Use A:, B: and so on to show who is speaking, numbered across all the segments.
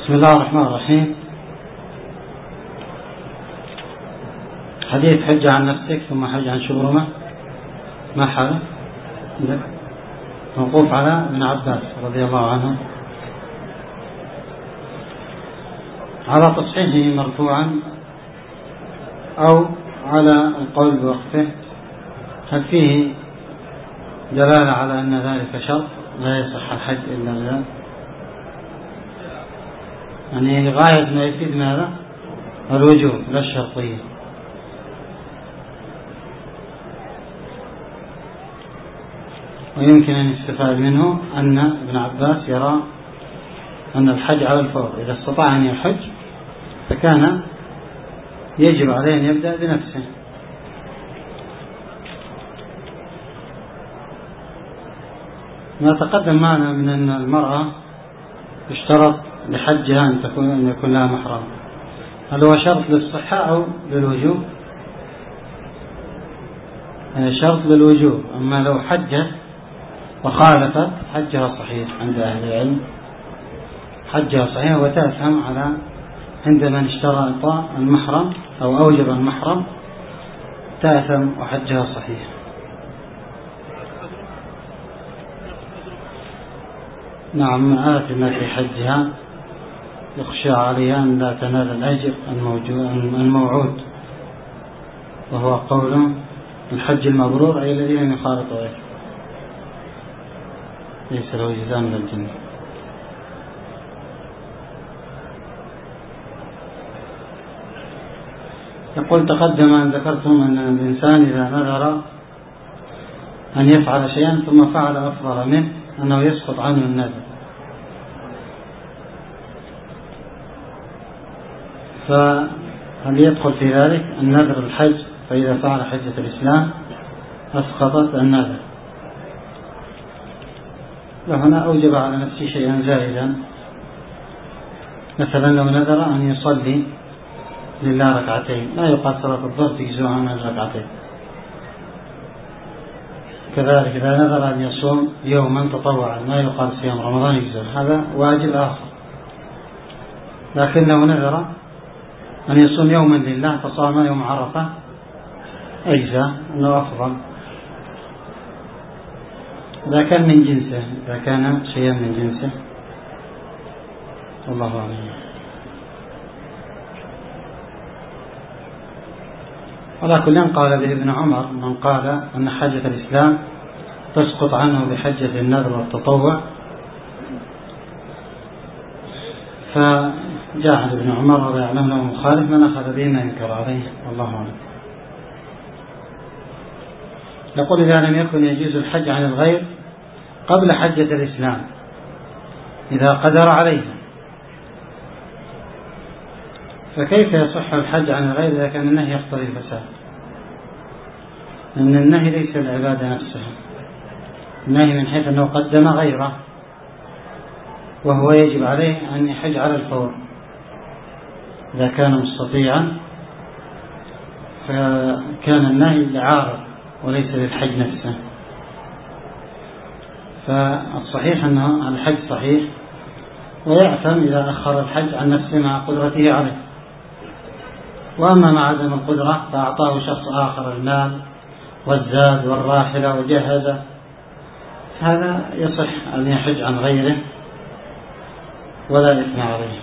A: بسم الله الرحمن الرحيم. حديث حج عن نفسك ثم حج عن شبرمة، ما حاله؟ موقوف على ابن عباس رضي الله عنه، على تصحيحه مرفوعا أو على القول بوقفه. هل فيه دلالة على أن ذلك شرط لا يصح الحج إلا بذلك؟ يعني غاية ما يفيد ماذا؟ الوجوب لا الشرطية. ويمكن أن يستفاد منه أن ابن عباس يرى أن الحج على الفور، إذا استطاع أن يحج فكان يجب عليه أن يبدأ بنفسه. ما تقدم معنا من أن المرأة يشترط لحجها أن يكون لها محرم. هل هو شرط للصحة أو للوجوب؟ شرط للوجوب. أما لو حجت وخالفت حجها صحيح عند أهل العلم، حجها صحيح وتأثم على عندما اشترط المحرم أو أوجب المحرم، تأثم وحجها صحيح. نعم، من آثم في حجها يخشى عليها أن لا تنال الأجر الموعود، وهو قول الحج المبرور أي الذي لم يخالط غيره ليس له جزاء من الجنة. يقول تقدم أن ذكرتم أن الإنسان إذا نذر أن يفعل شيئا ثم فعل أفضل منه أنه يسقط عنه النذر، فهل يدخل في ذلك النذر الحج؟ فإذا فعل حجة الإسلام أسقطت النذر. وهنا أوجب على نفسه شيئا زائدا، مثلا لو نذر أن يصلي لله ركعتين، لا يقال صلاة الظهر تجزء عنها الركعتين. كذلك إذا نذر أن يصوم يوما تطوعا، ما يقال صيام رمضان يجزء، هذا واجب آخر. لكن لو نذر أن يصوم يوما لله فصام يوم عرفة أجزاء، أنه أفضل إذا كان من جنسه، إذا كان شيئا من جنسه. الله أعلم. على كل قال به ابن عمر من قال أن حجة الإسلام تسقط عنه بحجة النذر والتطوع، فجاء عن ابن عمر ولا يعلم له مخالف من أخذ به ما ينكر عليه. الله أعلم. يقول إذا لم يكن يجوز الحج عن الغير قبل حجة الإسلام إذا قدر عليها، فكيف يصح الحج عن الغير إذا كان النهي يقتضي الفساد؟ لأن النهي ليس العبادة نفسها، النهي من حيث أنه قدم غيره، وهو يجب عليه أن يحج على الفور إذا كان مستطيعا، فكان النهي لعارض وليس للحج نفسه. فالصحيح أنه الحج صحيح، ويأثم إذا أخر الحج عن نفسه مع قدرته عليه. وأما مع عدم القدرة فأعطاه شخص آخر المال والزاد والراحلة وجهز، هذا يصح أن يحج عن غيره ولا إثم عليه.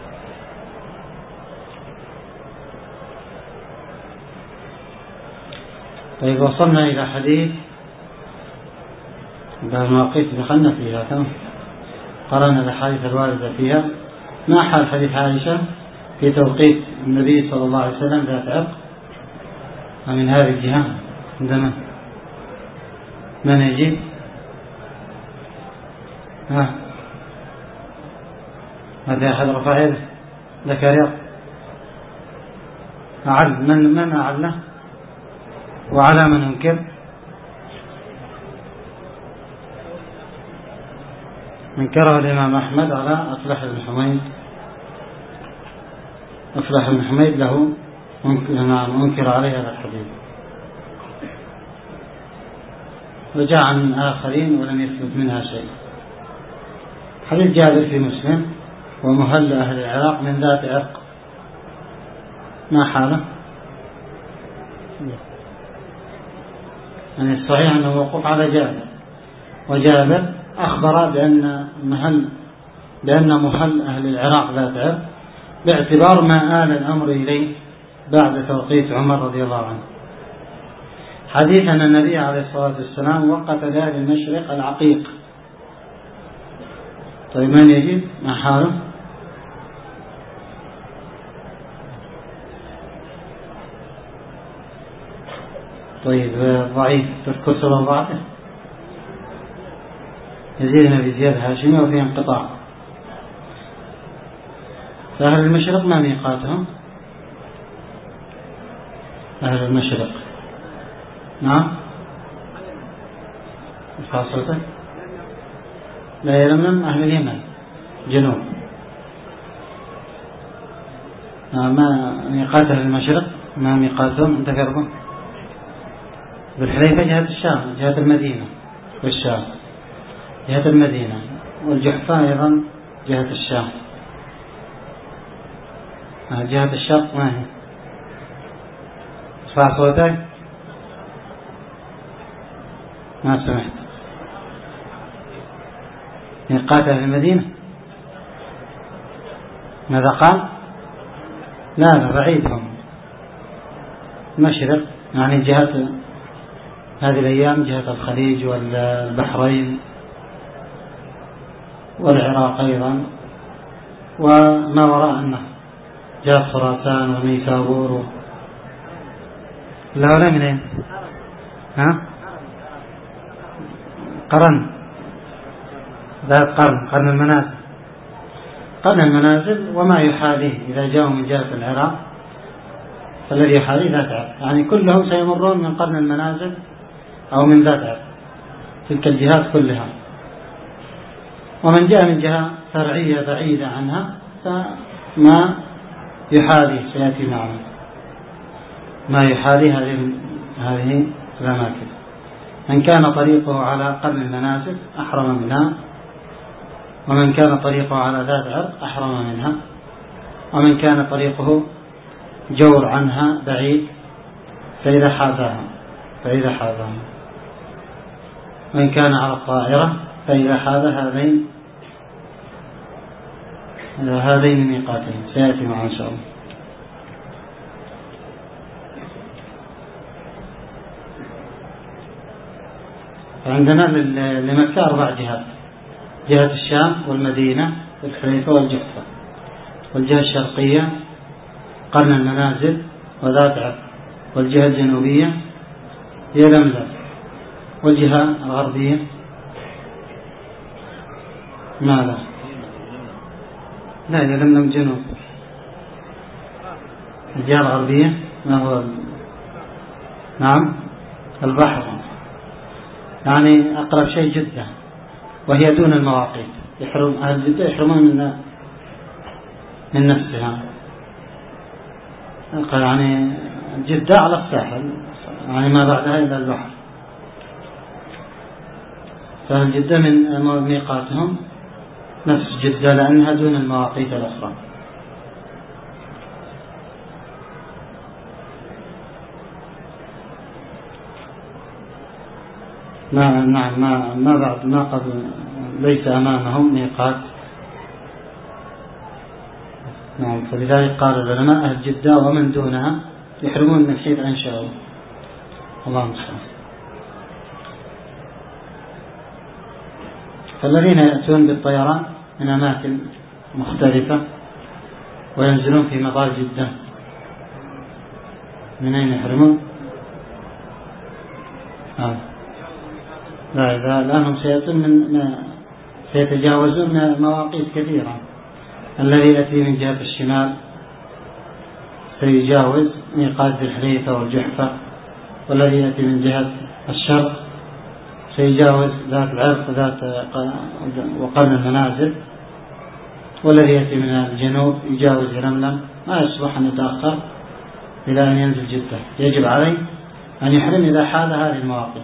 A: طيب، وصلنا إلى حديث المواقيت دخلنا فيها، كم قرأنا الأحاديث الواردة فيها. ما حال حديث عائشة في توقيت النبي صلى الله عليه وسلم ذات عقد ومن هذه الجهة عندما من يجيب؟ هذا أحد رفع يده ذكر أعل من أعله وعلى من أنكر؟ منكره الإمام أحمد على أفلح بن حميد. أفلح بن حميد له منكر عليه هذا الحديث، وجاء عن آخرين ولم يثبت منها شيء. حديث جابر في مسلم ومهل أهل العراق من ذات عرق، ما حاله؟ يعني الصحيح أنه موقوف على جابر، وجابر أخبر بأن مهل أهل العراق ذات عرق، باعتبار ما آل الأمر إليه بعد توقيت عمر رضي الله عنه، حديث أن النبي عليه الصلاة والسلام وقت لأهل المشرق العقيق. طيب من يجيب؟ ما حاله؟ طيب ضعيف، تذكر سبب ضعفه؟ يزيد بن زياد هاشمي وفيه انقطاع. فأهل المشرق ما ميقاتهم؟ أهل المشرق نعم فاصلته لا يلملم. أهل اليمن جنوب، ما ميقات أهل المشرق، ما ميقاتهم أنت فرقهم؟ بالحليفة جهة الشام، جهة المدينة والشام، جهة المدينة، والجحفة أيضا جهة الشام. جهة الشرق ما هي؟ اسمع صوتك، ما سمعت. ميقات أهل المدينة ماذا قال؟ لا بعيدهم مشرق، يعني جهة هذه الأيام جهة الخليج والبحرين والعراق أيضا، وما وراء النهر جهة خراسان ونيسابور. لا منين؟ قرن ذات قرن المنازل، قرن المنازل وما يحاليه إذا جاءوا من جهة العراق فالذي يحاليه ذات عرق، يعني كلهم سيمرون من قرن المنازل أو من ذات عرق، تلك الجهات كلها. ومن جاء من جهة فرعية بعيدة عنها فما يحالي سيأتي معنا، ما يحالي هذه الأماكن. من كان طريقه على قرن المنازل أحرم منها، ومن كان طريقه على ذات عرق أحرم منها، ومن كان طريقه جور عنها بعيد فإذا حاذاها وإن كان على الطائرة فإذا حاذ هذين الميقاتين سيأتي معنا إن شاء الله. فعندنا لمكة 4 جهات: جهة الشام والمدينة والحليفة والجحفة، والجهة الشرقية قرن المنازل وذات عرق، والجهة الجنوبية هي يلملم، والجهة الغربية ماذا؟ لا يلملم جنوب. الجهة الغربية ما هو؟ نعم البحر، يعني أقرب شيء جدة، وهي دون المواقيت. أهل جدة يحرمون من نفسها، يعني جدة على الساحل، يعني ما بعدها إلى البحر. فأهل جدة من ميقاتهم نفس جدة لأنها دون المواقيت الأخرى. ما بعد ما قبل ليس أمامهم ميقات. نعم، فلذلك قال العلماء أهل جدة ومن دونها يحرمون من حيث أنشأوا. الله المستعان. فالذين يأتون بالطيران من أماكن مختلفة وينزلون في مطار جدة من أين يحرمون؟ لا، إذا الآن سيتجاوزون مواقيت كثيرة. الذي يأتي من جهة الشمال سيجاوز ميقات ذي الحليفة والجحفة، والذي يأتي من جهة الشرق سيجاوز ذات العرق وقرن المنازل، والذي يأتي من الجنوب يجاوز يلملم. ما يصبح أن يتأخر إلى أن ينزل جدة، يجب عليه أن يحرم إذا حال هذه المواقيت.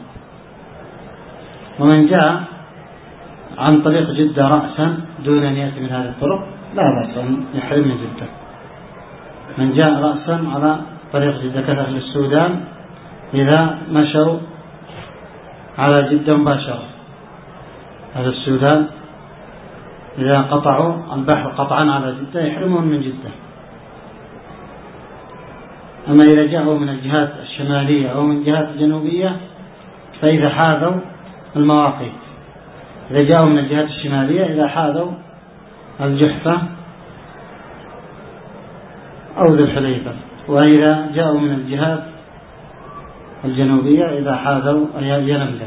A: ومن جاء عن طريق جدة رأسا دون أن يأتي من هذه الطرق لا بأس أن يحرم من جدة. من جاء رأسا على طريق جدة كأهل السودان إذا مشوا على جدة مباشرة، أهل السودان إذا قطعوا البحر قطعا على جدة يحرمون من جدة. أما إذا جاءوا من الجهات الشمالية أو من الجهات الجنوبية فإذا حاذوا المواقيت، إذا جاءوا من الجهات الشمالية إذا حاذوا الجحفة أو ذو الحليفة، وإذا جاءوا من الجهات الجنوبية إذا حاذوا يلملم.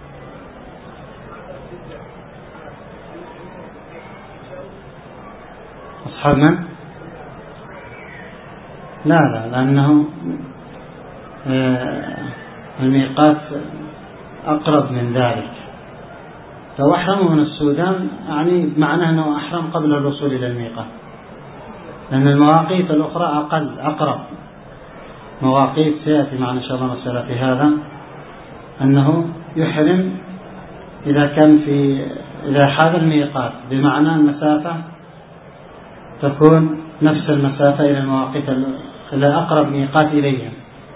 A: أصحاب من؟ لا لأنه الميقات أقرب من ذلك. لو أحرموا من السودان يعني بمعنى أنه أحرم قبل الوصول إلى الميقات، لأن المواقيت الأخرى أقرب مواقيت. سيأتي معنا إن شاء الله مسألة في هذا، أنه يحرم إذا حاذ الميقات، بمعنى المسافة تكون نفس المسافة إلى المواقيت إلى أقرب ميقات إليهم.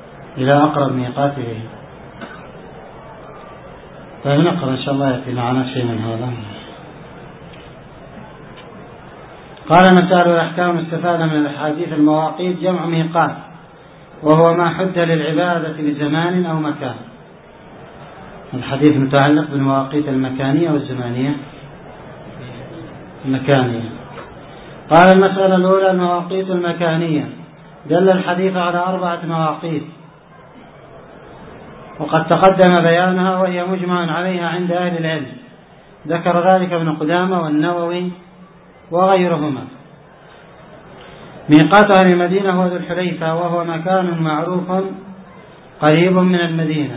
A: فنقرأ إن شاء الله يأتي معنا شيء من هذا. قال مسائل الأحكام استفاد من الحديث. المواقيت جمع ميقات، وهو ما حد للعبادة لزمان أو مكان. الحديث متعلق بالمواقيت المكانية والزمانية. المكانية. قال المسألة الأولى المواقيت المكانية. دل الحديث على 4 مواقيت، وقد تقدم بيانها وهي مجمع عليها عند أهل العلم، ذكر ذلك ابن قدامة والنووي وغيرهما. ميقات أهل المدينة هو ذو الحليفة، وهو مكان معروف قريب من المدينة،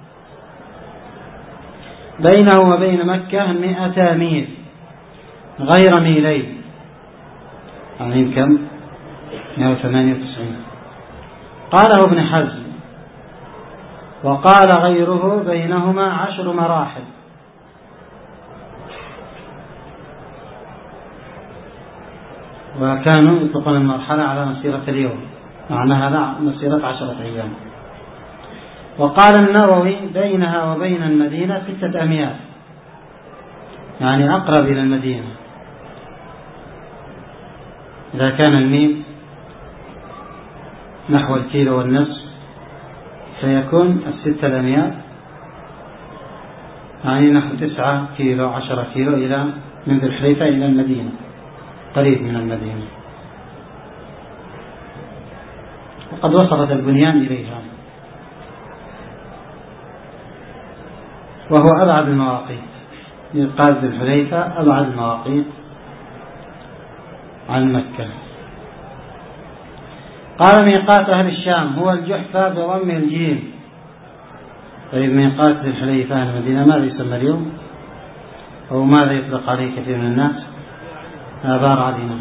A: بينه وبين مكة 100 ميل غير ميلين، يعني كم؟ 198. قاله ابن حزم، وقال غيره بينهما 10 مراحل. وكانوا يطلقون المرحلة على مسيرة اليوم، معناها لا مسيرة 10 أيام. وقال النووي بينها وبين المدينة 6 أميال، يعني أقرب إلى المدينة. إذا كان الميل نحو 1.5 كيلو فيكون 6 أميال يعني نحو 9 كيلو 10 كيلو إلى من ذي الحليفة إلى المدينة، قريب من المدينة. وقد وصلت البنيان إليها، وهو أبعد المواقيت. ميقات ذي الحليفة أبعد المواقيت عن مكة. قال ميقات أهل الشام هو الجحفة بضم الجيم. طيب ميقات ذي الحليفة أهل المدينة ماذا يسمى اليوم؟ أو ماذا يطلق عليه كثير من الناس؟ آبار علينا.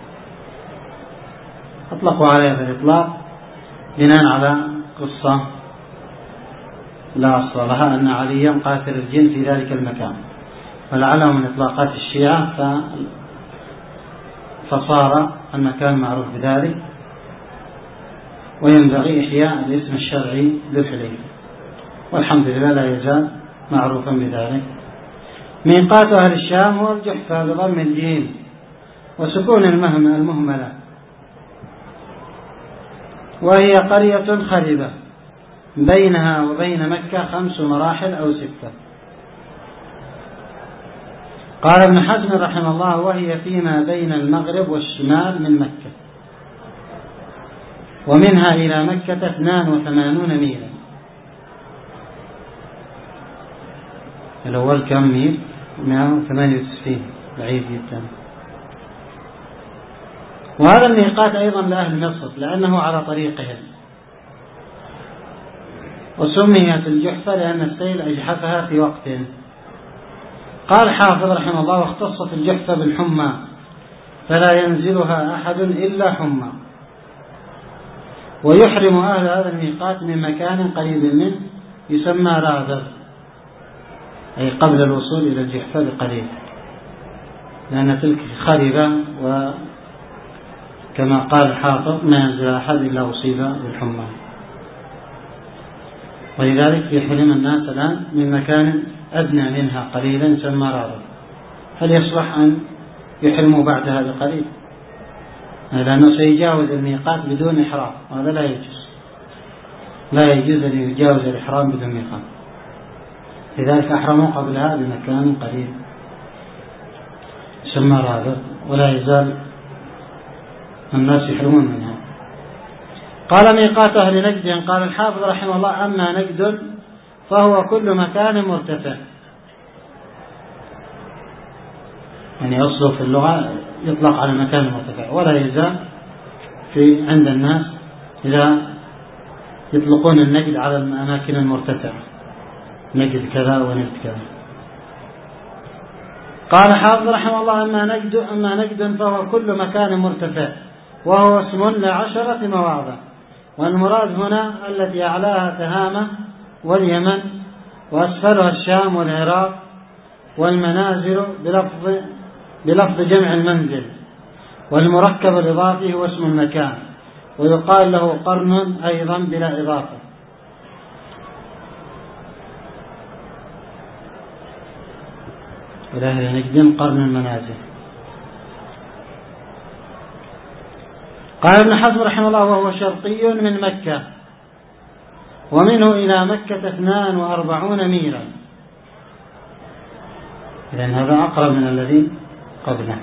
A: أطلقوا عليها الإطلاق بناء على قصة لا أصل لها، أن عليا قاتل الجن في ذلك المكان، ولعله من إطلاقات الشيعة فصار المكان معروف بذلك، وينبغي إحياء الاسم الشرعي للحليفة، والحمد لله لا يزال معروفا بذلك. ميقات أهل الشام هو الجحفة بضم الجيم وسكون المهملة، وهي قرية خربة بينها وبين مكة 5 مراحل أو 6. قال ابن حزم رحمه الله وهي فيما بين المغرب والشمال من مكة، ومنها إلى مكة 82 ميلا. الأول كم ميل؟ 198، بعيد جدا. وهذا الميقات أيضا لأهل مصر لأنه على طريقهم، وسميت الجحفة لأن السيل أجحفها في وقت. قال حافظ رحمه الله واختصت الجحفة بالحمى، فلا ينزلها أحد إلا حمى. ويحرم أهل هذا الميقات من مكان قريب منه يسمى رابغ، أي قبل الوصول إلى الجحفة بقليل. لأن تلك خربة، وكما قال الحافظ ما ينزل أحد إلا أصيب بالحمى. ولذلك يحرم الناس الآن من مكان أدنى منها قليلا يسمى رابط، هل يصلح أن يحرموا بعدها بقليل؟ لأنه سيجاوز الميقات بدون إحرام، وهذا لا يجوز، لا يجوز أن يجاوز الإحرام بدون ميقات. لذلك أحرموا قبلها بمكان قليل يسمى رابط، ولا يزال الناس يحرمون منها. قال ميقات أهل نجد، قال الحافظ رحمه الله: أما نجد فهو كل مكان مرتفع. يعني أصله في اللغة يطلق على مكان مرتفع، ولا يزال عند الناس إذا يطلقون النجد على الأماكن المرتفعة، نجد كذا ونجد كذا. قال حافظ رحمه الله: أما نجد فهو كل مكان مرتفع، وهو اسم ل10 مواضع، والمراد هنا التي أعلاها تهامة واليمن، وأسفلها الشام والعراق، والمنازل بلفظ جمع المنزل، والمركب الإضافي هو اسم المكان، ويقال له قرن أيضا بلا إضافة. ولأهل نجد قرن المنازل. قال ابن حزم رحمه الله: وهو شرقي من مكة، ومنه إلى مكة 42 ميلا. إذن هذا أقرب من الذي قبله.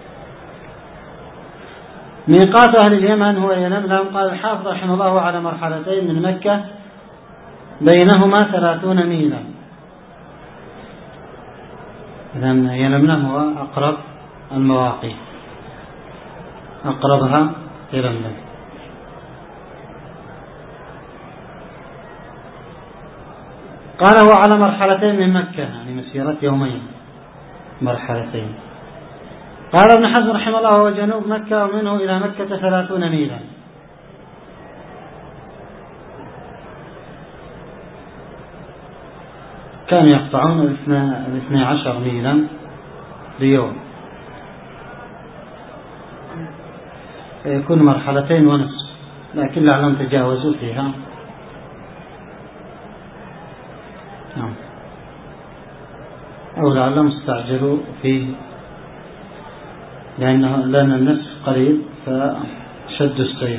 A: ميقات أهل اليمن هو يلملم. قال الحافظ رحمه الله: على مرحلتين من مكة بينهما 30 ميلا. إذن يلملم هو أقرب المواقيت، أقربها يلملم. قال هو على مرحلتين من مكة، يعني مسيرة يومين، مرحلتين. قال ابن حزم رحمه الله: هو جنوب مكة، ومنه إلى مكة 30 ميلا. كانوا يقطعون 12 ميلا بيوم، يكون مرحلتين ونصف، لكن لعلهم تجاوزوا فيها. أو لعلهم استعجلوا فيه، لأن النصف قريب فشدوا السير.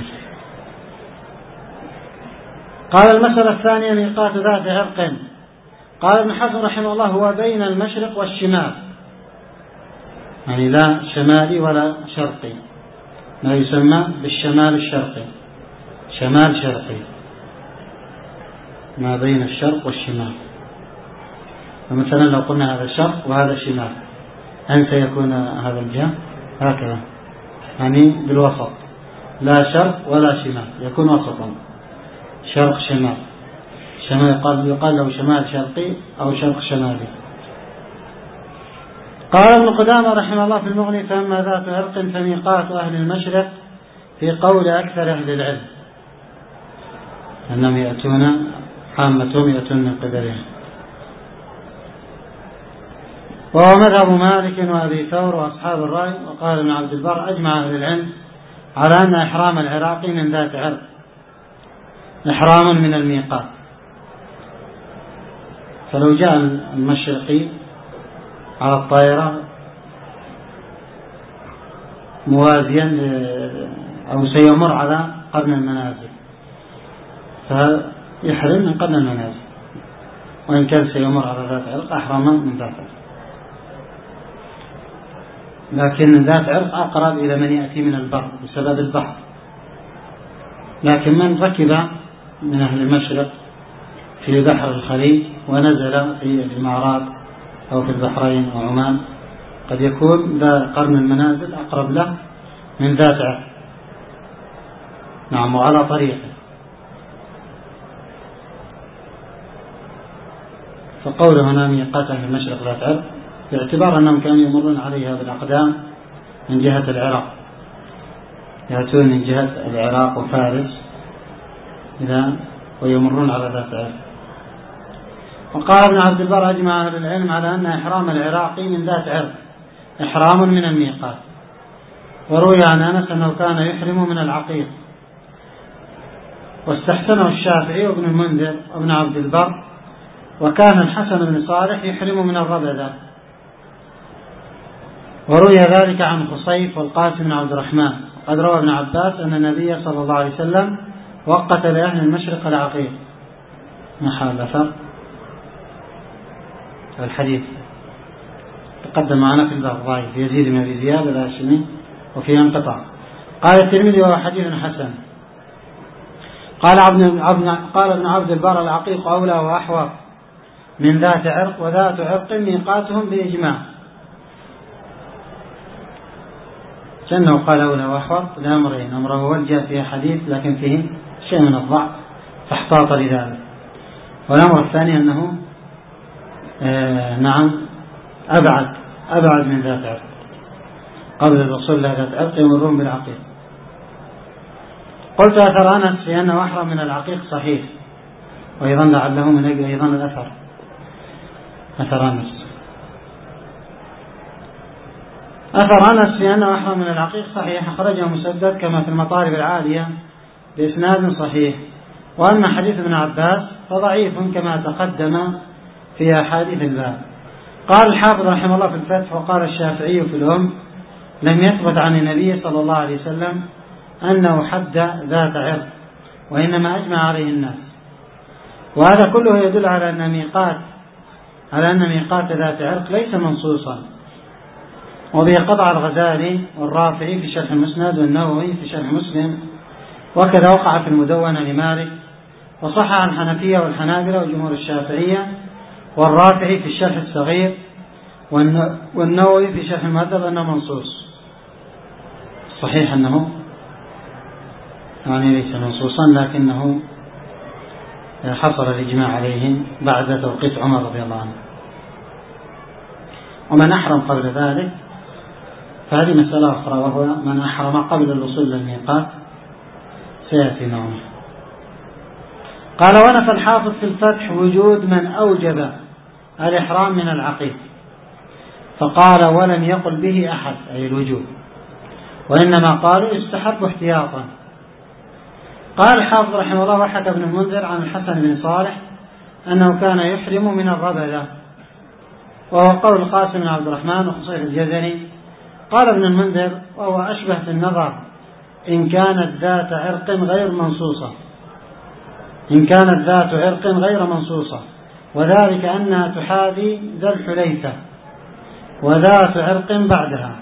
A: قال المسألة الثانية: ميقات ذات عرق. قال ابن حزم رحمه الله: هو بين المشرق والشمال، يعني لا شمالي ولا شرقي، ما يسمى بالشمال الشرقي، شمال شرقي، ما بين الشرق والشمال. فمثلا لو قلنا هذا شرق وهذا شمال، أن سيكون هذا الجهة هكذا، يعني بالوسط، لا شرق ولا شمال، يكون وسطا، شرق شمال. شمال يقال له شمال شرقي أو شرق شمالي. قال ابن قدامة رحمه الله في المغني: فأما ذات عرق فميقات أهل المشرق، في قول أكثر أهل العلم، أنهم يأتون حامتهم يأتون من قبلهم. وهو مذهب مالك وأبي ثور وأصحاب الرأي. وقال ابن عبد البر: أجمع أهل العلم على أن إحرام العراقي من ذات عرق إحرام من الميقات. فلو جاء المشرقي على الطائرة موازيا أو سيمر على قرن المنازل، فيحرم من قرن المنازل، وإن كان سيمر على ذات عرق أحرم من ذات عرق. لكن ذات عرق أقرب إلى من يأتي من البر بسبب البحر. لكن من ركب من أهل المشرق في بحر الخليج ونزل في الإمارات أو في البحرين أو عمان، قد يكون ذا قرن المنازل أقرب له من ذات عرق. نعم، وعلى طريقه. فقوله هنا ميقات أهل المشرق ذات عرق باعتبار أنهم كانوا يمرون عليها بالأقدام من جهة العراق، يأتون من جهة العراق وفارس ويمرون على ذات عرق. وقال ابن عبد البر: أجمع أهل العلم على أن إحرام العراقي من ذات عرق إحرام من الميقات. وروي عن أنس أنه كان يحرم من العقيق، واستحسنه الشافعي وابن المنذر وابن عبد البر، وكان الحسن بن صالح يحرم من الربذة. وروي ذلك عن خصيف والقاسم بن عبد الرحمن. قد روى ابن عباس أن النبي صلى الله عليه وسلم وقت لأهل المشرق العقيق. محال أثر الحديث تقدم معنا في الباب ضعيف يزيد بن أبي زياد الهاشمي وفيه انقطاع. قال الترمذي وهو حديث حسن. قال ابن عبد البر العقيق أولى وأحوط من ذات عرق، وذات عرق ميقاتهم بإجماع. كأنه قال أولى وأحوط لأمرين: أمره وجه فيه حديث لكن فيه شيء من الضعف فاحتاط لذلك، والأمر الثاني أنه نعم أبعد من ذات عرق. قبل الوصول إلى ذات عرق يمرون بالعقيق. قلت أثر أنس في أنه أحرم من العقيق صحيح، وأيضا لعله من أجل أيضا أثر أنس في أنه أحرم من العقيق صحيح، أخرجه مسدد كما في المطالب العالية بإسناد صحيح. وأما حديث ابن عباس فضعيف كما تقدم في أحاديث الباب. قال الحافظ رحمه الله في الفتح: وقال الشافعي في الأم: لم يثبت عن النبي صلى الله عليه وسلم أنه حد ذات عرق، وإنما أجمع عليه الناس. وهذا كله يدل على أن ميقات ذات عرق ليس منصوصا. وبه قطع الغزالي والرافعي في شرح المسند، والنووي في شرح مسلم، وكذا وقع في المدونة لمالك، وصح عن الحنفية والحنابلة وجمهور الشافعية، والرافعي في الشرح الصغير، والنووي في شرح المهذب أنه منصوص. صحيح أنه يعني ليس منصوصا، لكنه حصل الإجماع عليه بعد توقيت عمر رضي الله عنه. ومن أحرم قبل ذلك فهذه مسألة أخرى، وهو من أحرم قبل الوصول للميقات سيأتي معه. قال: ونفى الحافظ في الفتح وجود من أوجب الإحرام من العقيق، فقال: ولم يقل به أحد، أي الوجوب، وإنما قالوا يستحب احتياطا. قال الحافظ رحمه الله: وحكى ابن المنذر عن الحسن بن صالح أنه كان يحرم من الربذة، وهو قول القاسم بن عبد الرحمن وخصيف الجزري. قال ابن المنذر: وهو أشبه في النظر إن كانت ذات عرق غير منصوصة، وذلك أنها تحاذي ذا الحليفة، وذات عرق بعدها.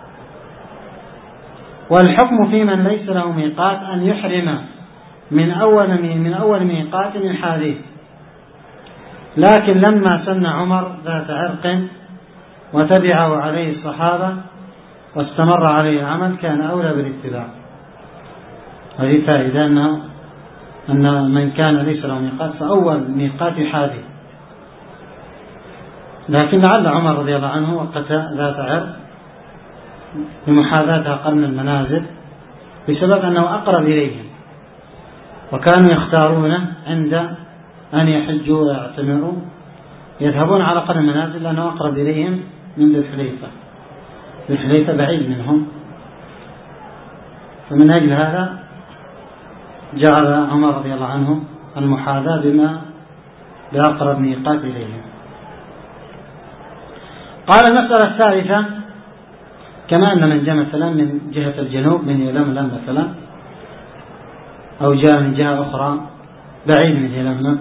A: والحكم في من ليس له ميقات أن يحرم من أول ميقات يحاذيه. لكن لما سن عمر ذات عرق وتبعه عليه الصحابة واستمر عليه العمل كان أولى بالاتباع. هذه فائدة أن من كان ليس له ميقات فأول ميقات يحاذي. لكن لعل عمر رضي الله عنه وقت ذات عرق بمحاذاتها قرن المنازل بسبب أنه أقرب إليهم، وكانوا يختارون عند أن يحجوا ويعتمروا يذهبون على قرن المنازل لأنه أقرب إليهم من ذي الحليفة بعيد منهم. فمن أجل هذا جعل عمر رضي الله عنه المحاذاة بأقرب ميقات إليهم. قال: المسألة الثالثة: كما أن من جاء مثلا من جهة الجنوب من يلملم مثلا، أو جاء من جهة أخرى بعيد من يلملم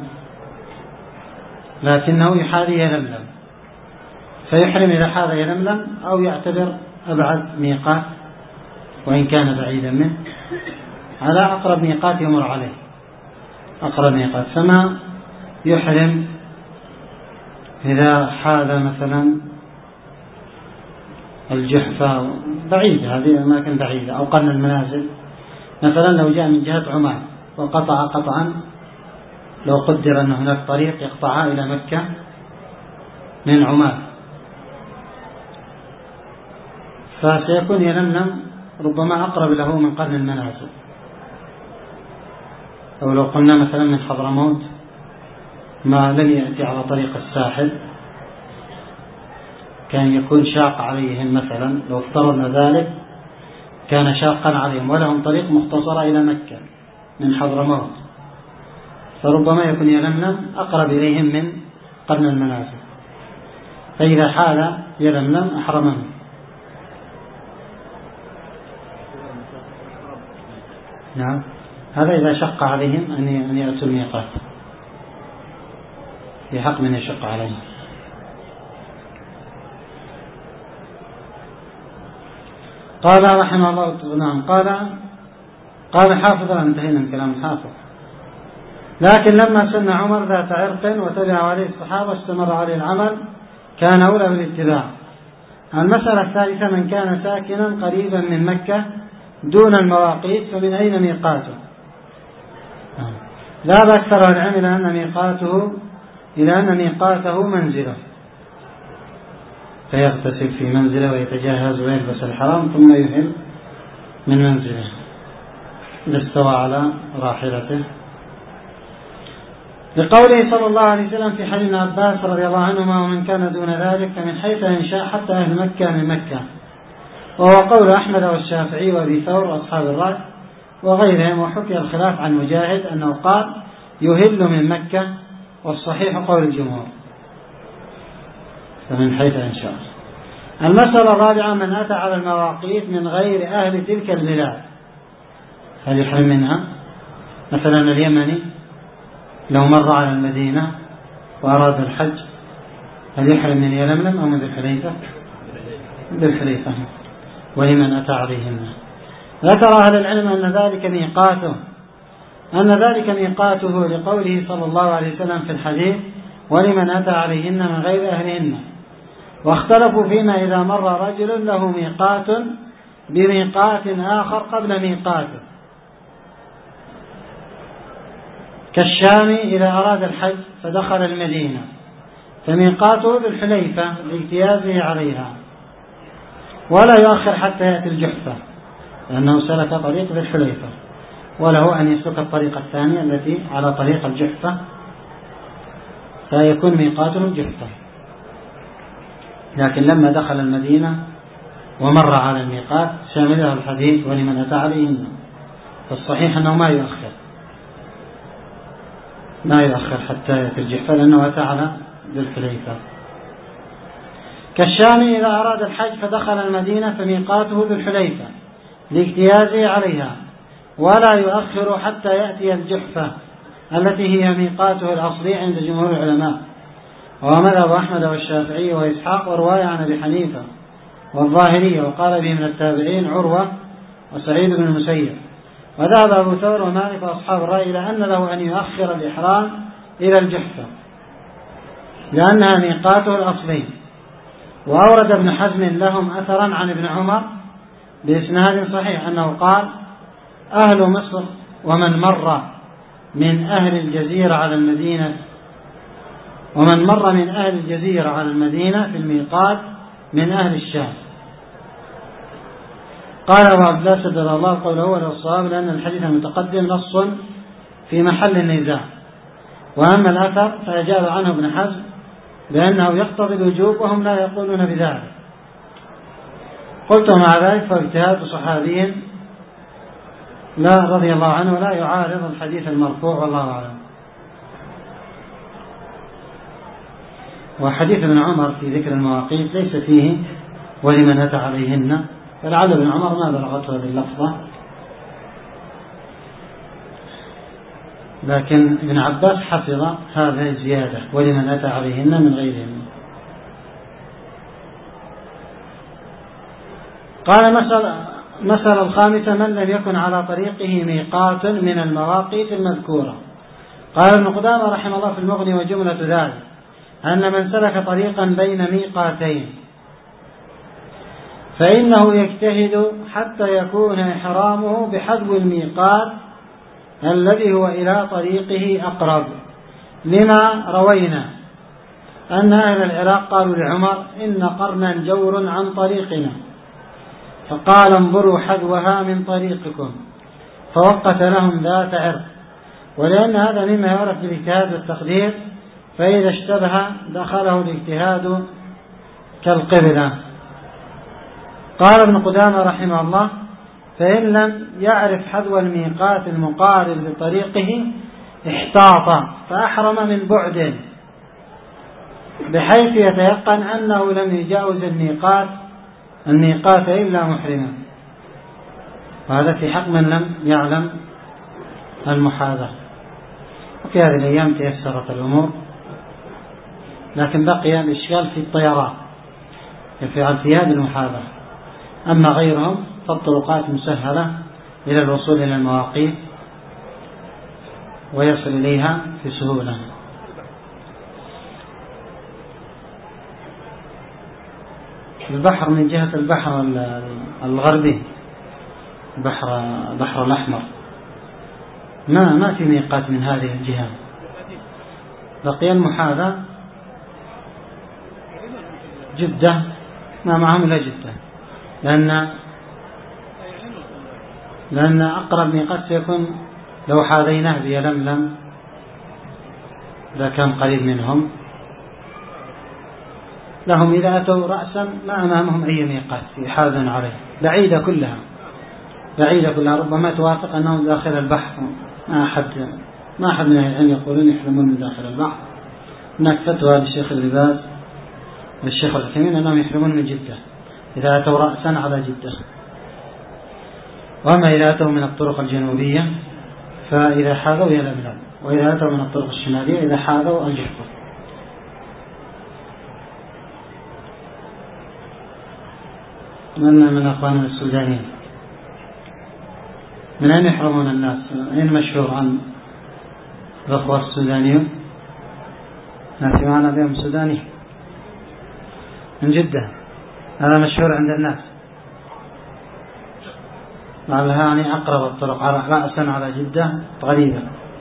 A: لكنه يحاذي يلملم، فيحرم إذا حاذ يلملم أو يعتبر أبعد ميقات وإن كان بعيدا منه على أقرب ميقات يمر عليه أقرب ميقات. فما يحرم إذا حاذ مثلا الجحفة بعيدة، هذه أماكن بعيدة، أو قرن المنازل مثلا. لو جاء من جهة عمان وقطع قطعا، لو قدر أن هناك طريق يقطعها إلى مكة من عمان، فسيكون يلملم ربما أقرب له من قرن المنازل. أو لو قلنا مثلا من حضرموت ما لم يأتي على طريق الساحل كان يكون شاق عليهم، مثلا لو افترضنا ذلك كان شاقا عليهم ولهم طريق مختصرة إلى مكة من حضرموت، فربما يكون يلملم أقرب إليهم من قرن المنازل، فإذا حال يلملم أحرمهم. نعم، هذا إذا شق عليهم أن يأتوا الميقات، في حق من يشق عليهم. قال رحمه الله، نعم، قال حافظ، انتهينا من كلام الحافظ. لكن لما سن عمر ذات عرق وتبع عليه الصحابة واستمر عليه العمل كان أولى بالاتباع. المسألة الثالثة: من كان ساكنا قريبا من مكة دون المواقيت فمن أين ميقاته؟ ذهب أكثر العلم إلى أن ميقاته منزله، فيغتسل في منزله ويتجهز ويلبس الحرام ثم يهل من منزله إذا استوى على راحلته، لقوله صلى الله عليه وسلم في حديث عباس رضي الله عنهما: ومن كان دون ذلك فمن حيث ينشاء حتى أهل مكة من مكة. وهو قول أحمد والشافعي وأبي ثور وأصحاب الرأي وغيرهم. وحكي الخلاف عن مجاهد أنه قال يهل من مكة، والصحيح قول الجمهور فمن حيث ينشاء. المسألة الرابعة: من أتى على المواقيت من غير أهل تلك البلاد هل يحرم منها؟ مثلا اليمني لو مر على المدينة وأراد الحج هل يحرم من يلملم أو من ذي الحليفة؟ ذي الحليفة. ولمن أتى عليهن. ذكر أهل العلم أن ذلك ميقاته لقوله صلى الله عليه وسلم في الحديث: ولمن أتى عليهن من غير أهلهن. واختلفوا فيما إذا مر رجل له ميقات بميقات آخر قبل ميقاته، كالشام إذا أراد الحج فدخل المدينة فميقاته بالحليفة لاجتيازه عليها، ولا يؤخر حتى يأتي الجحفة لأنه سلك طريق بالحليفة، وله أن يسلك الطريقة الثانية التي على طريق الجحفة فيكون ميقاته الجحفة. لكن لما دخل المدينة ومر على الميقات شامله الحديث ولمن أتى عليهن، فالصحيح أنه ما يؤخر حتى يأتي الجحفة لأنه أتى على ذي الحليفة. كالشام إذا أراد الحج فدخل المدينة فميقاته ذي الحليفة لاجتيازه عليها، ولا يؤخر حتى يأتي الجحفة التي هي ميقاته الأصلي عند جمهور العلماء، ومذهب أحمد والشافعي وإسحاق ورواية عن أبي حنيفة والظاهرية، وقال به من التابعين عروة وسعيد بن المسيب. وذهب أبو ثور ومالك وأصحاب الرأي إلى أن له أن يؤخر الإحرام إلى الجحفة لأنها ميقاته الأصلي. وأورد ابن حزم لهم أثرا عن ابن عمر بإسناد صحيح أنه قال: أهل مصر ومن مر من أهل الجزيرة على المدينة في الميقات من أهل الشام. قال أبو عبد الله سدد الله قوله وله الصواب، لأن الحديث المتقدم نص في محل النزاع. وأما الأثر فيجاب عنه ابن حزم بأنه يقتضي الوجوب وهم لا يقولون بذلك. قلت مع ذلك فاجتهاد صحابي لا رضي الله عنه لا يعارض الحديث المرفوع والله أعلم. وحديث ابن عمر في ذكر المواقيت ليس فيه ولمن أتى عليهن، فلعل ابن عمر ما بلغته هذه اللفظة، لكن ابن عباس حفظ هذه الزيادة ولمن أتى عليهن من غيرهن. قال مسألة الخامسة: من لم يكن على طريقه ميقات من المواقيت المذكورة. قال ابن قدامة رحمه الله في المغني: وجملة ذلك أن من سلك طريقا بين ميقاتين فإنه يجتهد حتى يكون إحرامه بحذو الميقات الذي هو إلى طريقه أقرب، لما روينا أن أهل العراق قالوا لعمر: إن قرنا جور عن طريقنا، فقال: انظروا حذوها من طريقكم، فوقت لهم ذات عرق. ولأن هذا مما يعرف بالاجتهاد والتقدير، فإذا اشتبه دخله الاجتهاد كالقبلة. قال ابن قدامة رحمه الله: فإن لم يعرف حذو الميقات المقارب لطريقه احتاط فأحرم من بعد، بحيث يتيقن أنه لم يجاوز الميقات إلا محرما. وهذا في حق من لم يعلم المحاذاة. وفي هذه الأيام تيسرت الأمور، لكن بقي الإشكال في الطيران في هذه المحاذاة. أما غيرهم فالطرقات مسهلة إلى الوصول إلى المواقيت ويصل إليها في سهولة. البحر من جهة البحر الغربي، البحر الأحمر، ما في ميقات من هذه الجهة. بقي المحاذاة جدة، ما معهم إلا جدة، لأن أقرب ميقات سيكون لو حاذيناه بيلملم إذا كان قريب منهم. لهم إذا أتوا رأسا ما أمامهم أي ميقات يحاذون عليه، بعيدة كلها، ربما توافق أنهم داخل البحر. ما أحد من العلم يقولون يحرمون من داخل البحر. هناك فتوى للشيخ ابن باز والشيخ العثيمين أنهم يحرمون من جدة إذا أتوا رأسا على جدة. وأما إذا أتوا من الطرق الجنوبية فإذا حاذوا يلملم، وإذا أتوا من الطرق الشمالية إذا حاذوا الجحفة. من أخواننا السودانيين من أين يحرمون الناس؟ أين مشهور عن الأخوة السودانيون؟ نأتي معنا بهم سوداني من جدة، هذا مشهور عند الناس، لعلها يعني أقرب الطرق رأسا على جدة غريبة.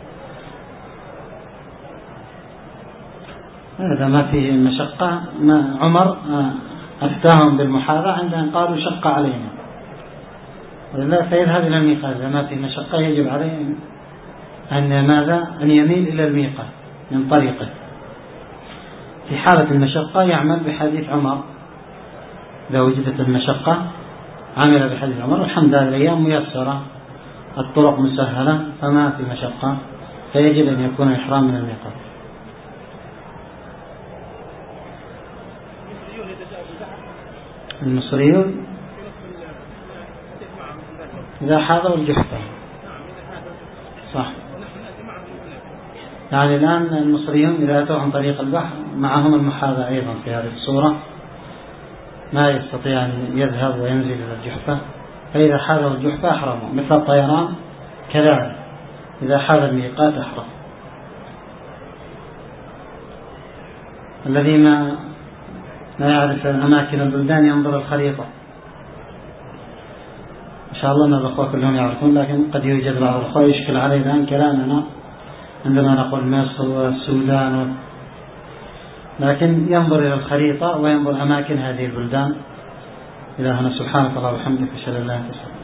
A: هذا ما فيه مشقة. ما عمر أفتاهم بالمحاذاة عند أن قالوا شق علينا، ولله فيذهب إلى الميقات. ما فيه مشقة يجب عليه أن يميل إلى الميقات من طريقه. في حالة المشقة يعمل بحديث عمر، إذا وجدت المشقة عمل بحديث عمر. الحمد لله الأيام ميسرة، الطرق مسهلة، فما في مشقة، فيجب أن يكون الإحرام من الميقات. المصريون إذا حاذوا الجحفة صح. يعني الآن المصريون إذا أتوا عن طريق البحر معهم المحاذاة أيضا في هذه الصورة، ما يستطيع أن يذهب وينزل إلى الجحفة، فإذا حاذوا الجحفة أحرموا. مثل الطيران كذلك، إذا حاذ الميقات أحرم. الذي ما يعرف أماكن البلدان ينظر الخريطة. إن شاء الله أن الأخوة كلهم يعرفون، لكن قد يوجد بعض الأخوة يشكل عليه الآن كلامنا عندما نقول مصر والسودان، لكن ينظر إلى الخريطة وينظر أماكن هذه البلدان. إلهنا سبحانه وتعالى وبحمده أشهد أن لا إله إلا أنت.